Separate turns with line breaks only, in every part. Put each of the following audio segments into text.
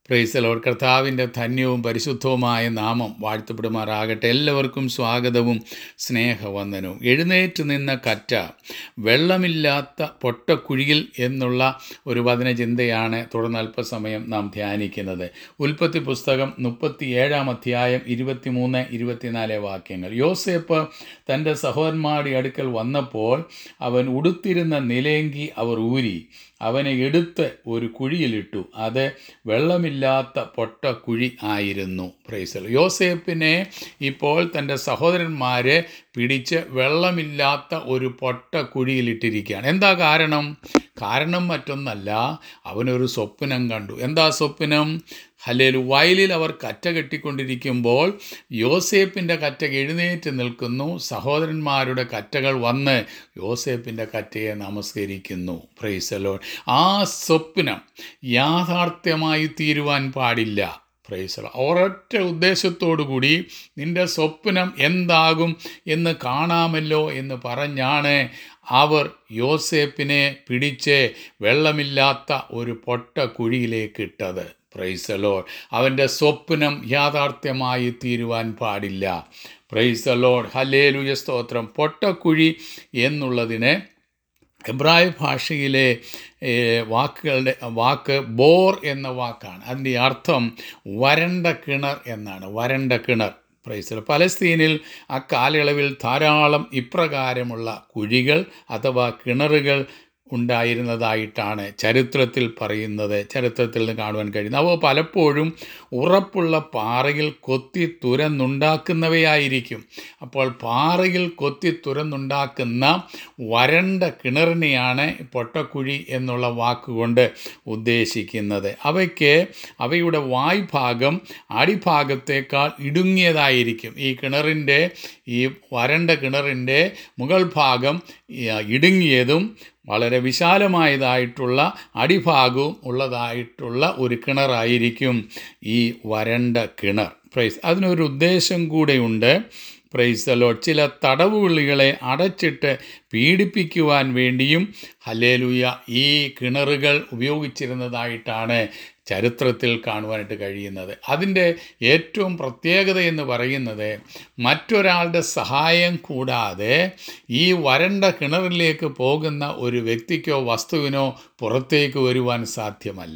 Price the Lord. കർത്താവിൻ്റെ ധന്യവും പരിശുദ്ധവുമായ നാമം വാഴ്ത്തപ്പെടുമാറാകട്ടെ. എല്ലാവർക്കും സ്വാഗതവും സ്നേഹവന്ദനവും. എഴുന്നേറ്റ് നിന്ന കറ്റ, വെള്ളമില്ലാത്ത പൊട്ടക്കുഴിയിൽ എന്നുള്ള ഒരു വചനചിന്തയാണ് തുടർന്ന് അല്പസമയം നാം ധ്യാനിക്കുന്നത്. ഉൽപ്പത്തി പുസ്തകം 37 അധ്യായം 23-24 വാക്യങ്ങൾ. യോസേപ്പ് തൻ്റെ സഹോദരന്മാരുടെ അടുക്കൽ വന്നപ്പോൾ അവൻ ഉടുത്തിരുന്ന നിലയങ്കി അവർ ഊരി അവനെ എടുത്ത് ഒരു കുഴിയിലിട്ടു. അത് വെള്ളമില്ലാത്ത പൊട്ടക്കുഴി ആയിരുന്നു. Price the lord. യോസേപ്പിനെ ഇപ്പോൾ തൻ്റെ സഹോദരന്മാരെ പിടിച്ച് വെള്ളമില്ലാത്ത ഒരു പൊട്ടക്കുഴിയിലിട്ടിരിക്കുകയാണ്. എന്താ കാരണം? കാരണം മറ്റൊന്നല്ല, അവനൊരു സ്വപ്നം കണ്ടു. എന്താ സ്വപ്നം? വയലിൽ അവർ കറ്റ കെട്ടിക്കൊണ്ടിരിക്കുമ്പോൾ യോസേപ്പിൻ്റെ കറ്റ എഴുന്നേറ്റ് നിൽക്കുന്നു. സഹോദരന്മാരുടെ കറ്റകൾ വന്ന് യോസേപ്പിൻ്റെ കറ്റയെ നമസ്കരിക്കുന്നു. Praise the lord. ആ സ്വപ്നം യാഥാർത്ഥ്യമായി തീരുവാൻ പാടില്ല. Praise the lord. ഒരൊറ്റ ഉദ്ദേശത്തോടു കൂടി നിൻ്റെ സ്വപ്നം എന്താകും എന്ന് കാണാമല്ലോ എന്ന് പറഞ്ഞാണ് അവർ യോസേപ്പിനെ പിടിച്ച് വെള്ളമില്ലാത്ത ഒരു പൊട്ടക്കുഴിയിലേക്ക് ഇട്ടത്. Praise the lord. അവൻ്റെ സ്വപ്നം യാഥാർത്ഥ്യമായി തീരുവാൻ പാടില്ല. Praise the lord. ഹല്ലേലൂയ, സ്തോത്രം. പൊട്ടക്കുഴി എന്നുള്ളതിന് എബ്രായ ഭാഷയിലെ വാക്ക് ബോർ എന്ന വാക്കാണ്. അതിൻ്റെ അർത്ഥം വരണ്ട കിണർ എന്നാണ്. വരണ്ട കിണർ. Praise the lord. പലസ്തീനിൽ അക്കാലയളവിൽ ധാരാളം ഇപ്രകാരമുള്ള കുഴികൾ അഥവാ കിണറുകൾ ഉണ്ടായിരുന്നതായിട്ടാണ് ചരിത്രത്തിൽ പറയുന്നത്. ചരിത്രത്തിൽ നിന്ന് കാണുവാൻ കഴിയുന്നത്. അവ പലപ്പോഴും ഉറപ്പുള്ള പാറയിൽ കൊത്തി തുരന്നുണ്ടാക്കുന്നവയായിരിക്കും. അപ്പോൾ പാറയിൽ കൊത്തി തുരന്നുണ്ടാക്കുന്ന വരണ്ട കിണറിനെയാണ് പൊട്ടക്കുഴി എന്നുള്ള വാക്കുകൊണ്ട് ഉദ്ദേശിക്കുന്നത്. അവയുടെ വായ്ഭാഗം അടിഭാഗത്തേക്കാൾ ഇടുങ്ങിയതായിരിക്കും. ഈ വരണ്ട കിണറിൻ്റെ മുകൾ ഭാഗം ഇടുങ്ങിയതും വളരെ വിശാലമായതായിട്ടുള്ള അടിഭാഗവും ഉള്ളതായിട്ടുള്ള ഒരു കിണറായിരിക്കും ഈ വരണ്ട കിണർ. പ്രൈസ്. അതിനൊരു ഉദ്ദേശം കൂടെയുണ്ട്. Praise the lord. ചില തടവുവിളികളെ അടച്ചിട്ട് പീഡിപ്പിക്കുവാൻ വേണ്ടിയും ഹല്ലേലൂയ ഈ കിണറുകൾ ഉപയോഗിച്ചിരുന്നതായിട്ടാണ് ചരിത്രത്തിൽ കാണുവാനായിട്ട് കഴിയുന്നത്. അതിൻ്റെ ഏറ്റവും പ്രത്യേകത എന്ന് പറയുന്നത് മറ്റൊരാളുടെ സഹായം കൂടാതെ ഈ വരണ്ട കിണറിലേക്ക് പോകുന്ന ഒരു വ്യക്തിക്കോ വസ്തുവിനോ പുറത്തേക്ക് വരുവാൻ സാധ്യമല്ല.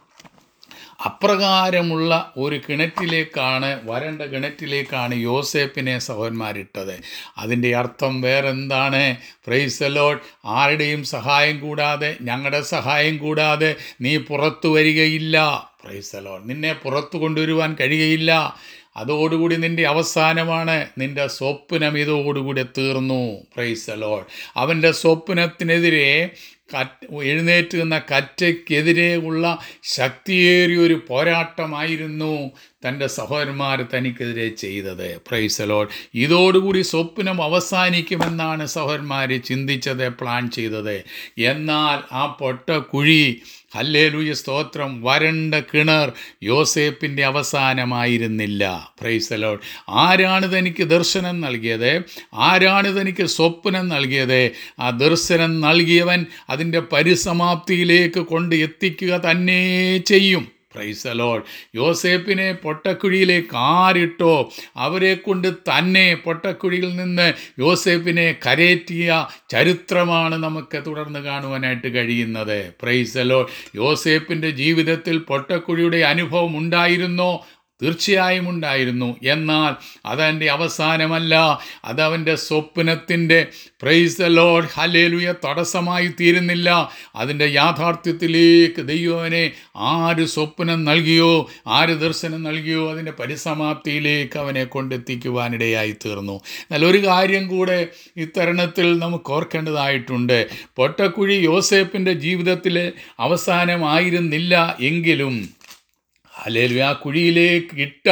അപ്രകാരമുള്ള ഒരു വരണ്ട കിണറ്റിലേക്കാണ് യോസേപ്പിനെ സഹോദരന്മാരിട്ടത്. അതിൻ്റെ അർത്ഥം വേറെന്താണ്? Praise the lord. ആരുടെയും സഹായം കൂടാതെ, ഞങ്ങളുടെ സഹായം കൂടാതെ നീ പുറത്തു വരികയില്ല. Praise the lord. നിന്നെ പുറത്തു കൊണ്ടുവരുവാൻ കഴിയുകയില്ല. അതോടുകൂടി നിൻ്റെ അവസാനമാണ്. നിൻ്റെ സ്വപ്നം ഇതോടുകൂടി തീർന്നു. Praise the lord. അവൻ്റെ സ്വപ്നത്തിനെതിരെ എഴുന്നേറ്റ് നിന്ന കറ്റയ്ക്കെതിരെ ഉള്ള ശക്തിയേറിയൊരു പോരാട്ടമായിരുന്നു തൻ്റെ സഹോദരന്മാർ തനിക്കെതിരെ ചെയ്തത്. Praise the lord. ഇതോടുകൂടി സ്വപ്നം അവസാനിക്കുമെന്നാണ് സഹോദരന്മാർ ചിന്തിച്ചത്, പ്ലാൻ ചെയ്തത്. എന്നാൽ ആ പൊട്ടക്കുഴി, ഹല്ലേലൂയ, സ്തോത്രം, വരണ്ട കിണർ യോസേപ്പിൻ്റെ അവസാനമായിരുന്നില്ല. Praise the lord. ആരാണ് തനിക്ക് ദർശനം നൽകിയത്? ആരാണ് തനിക്ക് സ്വപ്നം നൽകിയത്? ആ ദർശനം നൽകിയവൻ അതിൻ്റെ പരിസമാപ്തിയിലേക്ക് കൊണ്ട് എത്തിക്കുക തന്നെ ചെയ്യും. Praise the lord. യോസേപ്പിനെ പൊട്ടക്കുഴിയിലേക്ക് ആരിട്ടോ അവരെ കൊണ്ട് തന്നെ പൊട്ടക്കുഴിയിൽ നിന്ന് യോസേപ്പിനെ കരേറ്റിയ ചരിത്രമാണ് നമുക്ക് തുടർന്ന് കാണുവാനായിട്ട് കഴിയുന്നത്. Price the Lord. യോസേപ്പിൻ്റെ ജീവിതത്തിൽ പൊട്ടക്കുഴിയുടെ അനുഭവം ഉണ്ടായിരുന്നോ? തീർച്ചയായും ഉണ്ടായിരുന്നു. എന്നാൽ അതവൻ്റെ അവസാനമല്ല. അതവൻ്റെ സ്വപ്നത്തിൻ്റെ, പ്രൈസ് ദി ലോർഡ്, ഹല്ലേലൂയ, തടസ്സമായി തീരുന്നില്ല. അതിൻ്റെ യാഥാർത്ഥ്യത്തിലേക്ക് ദൈവനെ ആര് സ്വപ്നം നൽകിയോ, ആര് ദർശനം നൽകിയോ അതിൻ്റെ പരിസമാപ്തിയിലേക്ക് അവനെ കൊണ്ടെത്തിക്കുവാനിടയായി തീർന്നു. എന്നാൽ ഒരു കാര്യം കൂടെ ഇത്തരുണത്തിൽ നമുക്ക് ഓർക്കേണ്ടതായിട്ടുണ്ട്. പൊട്ടക്കുഴി യോസേപ്പിൻ്റെ ജീവിതത്തിലെ അവസാനമായിരുന്നില്ല എങ്കിലും ഹല്ലേലൂയ, ആ കുഴിയിലേക്ക് ഇട്ട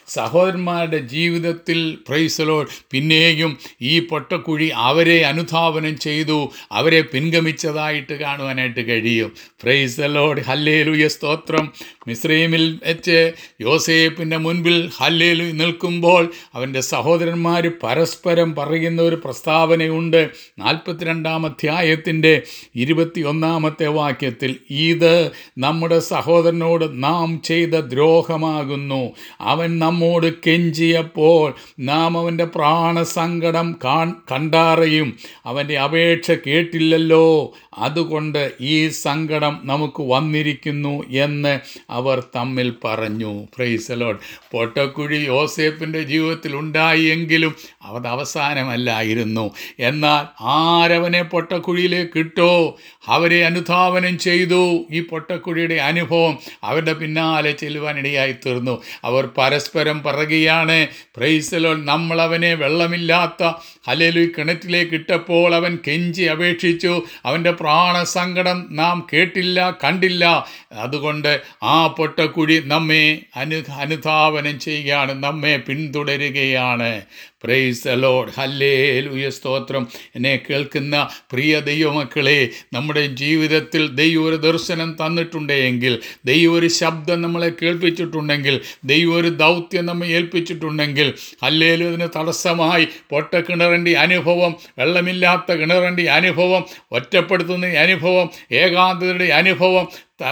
സഹോദരന്മാരുടെ ജീവിതത്തിൽ പ്രൈസ് ലോർഡ് പിന്നെയും ഈ പൊട്ടക്കുഴി അവരെ അനുധാവനം ചെയ്തു, അവരെ പിൻഗമിച്ചതായിട്ട് കാണുവാനായിട്ട് കഴിയും. പ്രൈസ് ലോർഡ്, ഹല്ലേലൂയ, സ്തോത്രം. മിസ്രൈമിൽ വെച്ച് യോസേപ്പിൻ്റെ മുൻപിൽ ഹല്ലേലൂയ നിൽക്കുമ്പോൾ അവൻ്റെ സഹോദരന്മാർ പരസ്പരം പറയുന്ന ഒരു പ്രസ്താവനയുണ്ട്. 42-ാം അധ്യായത്തിൻ്റെ 21-ാമത്തെ വാക്യത്തിൽ, ഇത് നമ്മുടെ സഹോദരനോട് നാം ചെയ്ത ദ്രോഹമാകുന്നു. അവൻ നമ്മോട് കെഞ്ചിയപ്പോൾ നാം അവൻ്റെ പ്രാണസങ്കടം കണ്ടാറയും അവൻ്റെ അപേക്ഷ കേട്ടില്ലല്ലോ. അതുകൊണ്ട് ഈ സങ്കടം നമുക്ക് വന്നിരിക്കുന്നു എന്ന് അവർ തമ്മിൽ പറഞ്ഞു. Praise the lord. പൊട്ടക്കുഴി യോസേപ്പിൻ്റെ ജീവിതത്തിൽ ഉണ്ടായെങ്കിലും അത് അവസാനമല്ലായിരുന്നു. എന്നാൽ ആരവനെ പൊട്ടക്കുഴിയിലേക്ക് ഇട്ടോ അവരെ അനുധാവനം ചെയ്തു. ഈ പൊട്ടക്കുഴിയുടെ അനുഭവം അവരുടെ പിന്നാലെ ചെല്ലുവാനിടയായി തീർന്നു. അവർ പരസ്പരം പറയുകയാണ്, പ്രൈസ് ദി ലോർഡ്, നമ്മളവനെ വെള്ളമില്ലാത്ത ഹല്ലേലൂയ കിണറ്റിലേക്ക് ഇട്ടപ്പോൾ അവൻ കെഞ്ചി അപേക്ഷിച്ചു, അവൻ്റെ പ്രാണസങ്കടം നാം കേട്ടില്ല, കണ്ടില്ല. അതുകൊണ്ട് ആ പൊട്ടക്കുഴി നമ്മെ അനുധാവനം ചെയ്യുകയാണ്, നമ്മെ പിന്തുടരുകയാണ്. പ്രൈസ് ദി ലോർഡ്, ഹല്ലേലൂയ, സ്തോത്രം. എന്നെ കേൾക്കുന്ന പ്രിയ ദൈവമക്കളെ, നമ്മുടെ ജീവിതത്തിൽ ദൈവം ഒരു ദർശനം തന്നിട്ടുണ്ടെങ്കിൽ, ദൈവം ഒരു ശബ്ദം നമ്മളെ കേൾപ്പിച്ചിട്ടുണ്ടെങ്കിൽ, ദൈവം ഒരു ദൗത്യം നമ്മെ ഏൽപ്പിച്ചിട്ടുണ്ടെങ്കിൽ, ഹല്ലേലൂയ, അതിന് തടസ്സമായി പൊട്ടക്കിണറിൻ്റെ അനുഭവം, വെള്ളമില്ലാത്ത കിണറിൻ്റെ അനുഭവം, ഒറ്റപ്പെടുത്തുന്ന അനുഭവം, ഏകാന്തതയുടെ അനുഭവം,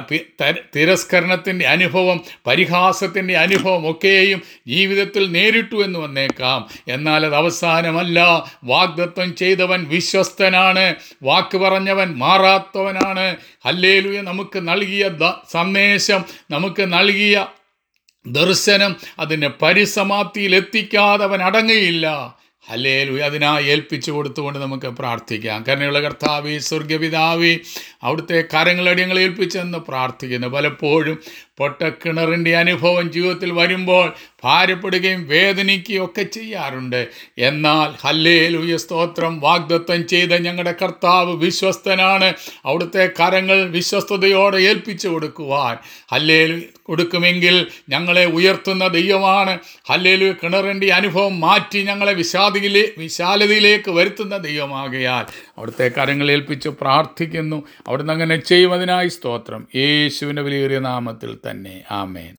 തിരസ്കരണത്തിൻ്റെ അനുഭവം, പരിഹാസത്തിൻ്റെ അനുഭവം ഒക്കെയും ജീവിതത്തിൽ നേരിട്ടു എന്ന് വന്നേക്കാം. എന്നാൽ അത് അവസാനമല്ല. വാഗ്ദത്തം ചെയ്തവൻ വിശ്വസ്തനാണ്, വാക്ക് പറഞ്ഞവൻ മാറാത്തവനാണ്. ഹല്ലേലൂയ. നമുക്ക് നൽകിയ സന്ദേശം, നമുക്ക് നൽകിയ ദർശനം അതിൻ്റെ പരിസമാപ്തിയിൽ എത്തിക്കാതെ അവൻ അടങ്ങുകയില്ല. ഹല്ലേലൂയ. അതിനായി ഏൽപ്പിച്ചു കൊടുത്തുകൊണ്ട് നമുക്ക് പ്രാർത്ഥിക്കാം. കരുണയുള്ള കർത്താവേ, സ്വർഗ്ഗപിതാവേ, അവിടുത്തെ കരങ്ങളടി ഞങ്ങൾ ഏൽപ്പിച്ചെന്ന് പ്രാർത്ഥിക്കുന്നു. പലപ്പോഴും പൊട്ടക്കിണറിൻ്റെ അനുഭവം ജീവിതത്തിൽ വരുമ്പോൾ ഭാരപ്പെടുകയും വേദനിക്കുകയും ഒക്കെ ചെയ്യാറുണ്ട്. എന്നാൽ ഹല്ലേലൂയ, സ്തോത്രം, വാഗ്ദത്തം ചെയ്ത ഞങ്ങളുടെ കർത്താവ് വിശ്വസ്തനാണ്. അവിടുത്തെ കരങ്ങൾ വിശ്വസ്തയോടെ ഏൽപ്പിച്ചു കൊടുക്കുവാൻ ഹല്ലേലൂയ കൊടുക്കുമെങ്കിൽ ഞങ്ങളെ ഉയർത്തുന്ന ദൈവമാണ്. ഹല്ലേലൂയ. കിണറിൻ്റെ അനുഭവം മാറ്റി ഞങ്ങളെ വിശാലതയിലേക്ക് വരുത്തുന്ന ദൈവമാകയാൽ അവിടുത്തെ കരങ്ങൾ ഏൽപ്പിച്ച് പ്രാർത്ഥിക്കുന്നു. അവിടുന്ന് അങ്ങനെ ചെയ്യുന്നതിനായി സ്തോത്രം. യേശുവിൻ്റെ വലിയ നാമത്തിൽ തന്നെ. ആമേൻ.